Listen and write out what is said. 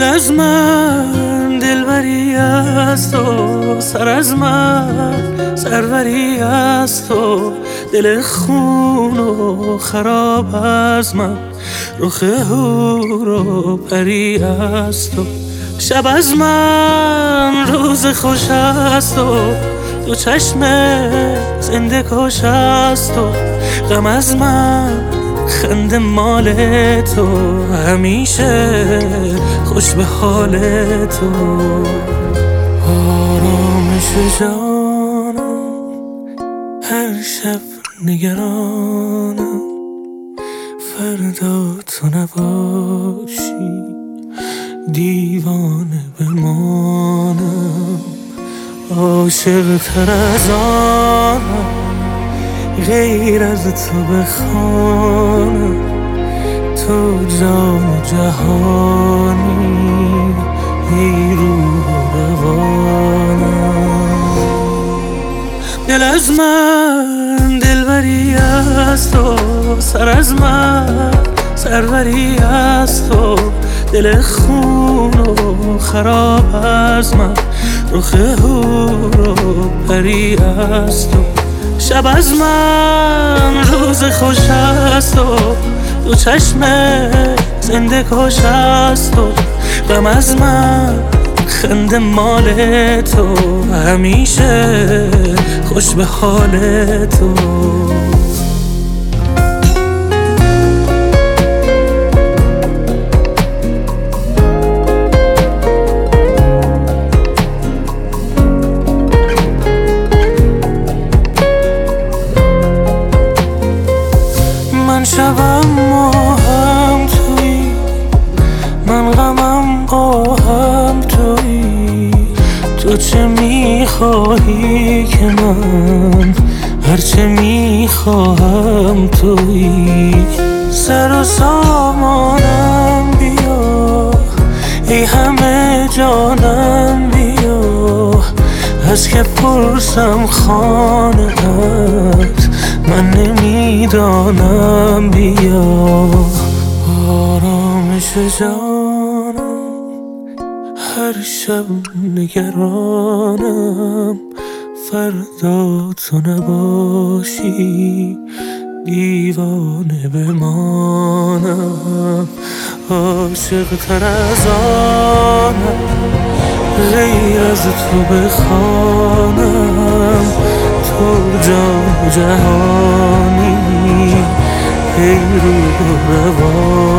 از من دلبری است و سر از من سروری است و دل خون و خراب از من رخ حور و پری است و شب از من روز خوش است و دو چشم زنده کش است و غم از من خنده مال تو همیشه خوش به حال تو آرامش جانم هر شب نگرانم فردا تو نباشی دیوانه بمانم عاشق تر از آنم غیر از تو بخوانم تو جان و جهانی ای روح و روانم دل از من دلبری است و سر از من سروری است و دل خون و خراب از من رخ حور و پری است و شب از من روز خوش است و دو چشم زنده کش است و غم از من خنده مال تو همیشه خوش به حال تو من شبم ماهم تویی من غمم آهم تویی تو چه میخواهی که من هرچه میخواهم تویی سر و سامانم بیا ای همه جانم بیا از که پرسم خانه‌ات من نمیدانم بیا آرامش جانم هر شب نگرانم فردا تو نباشی دیوانه بمانم عاشق تر از آنم غیر از تو بخوانم تو جان جهانی ای روح و روان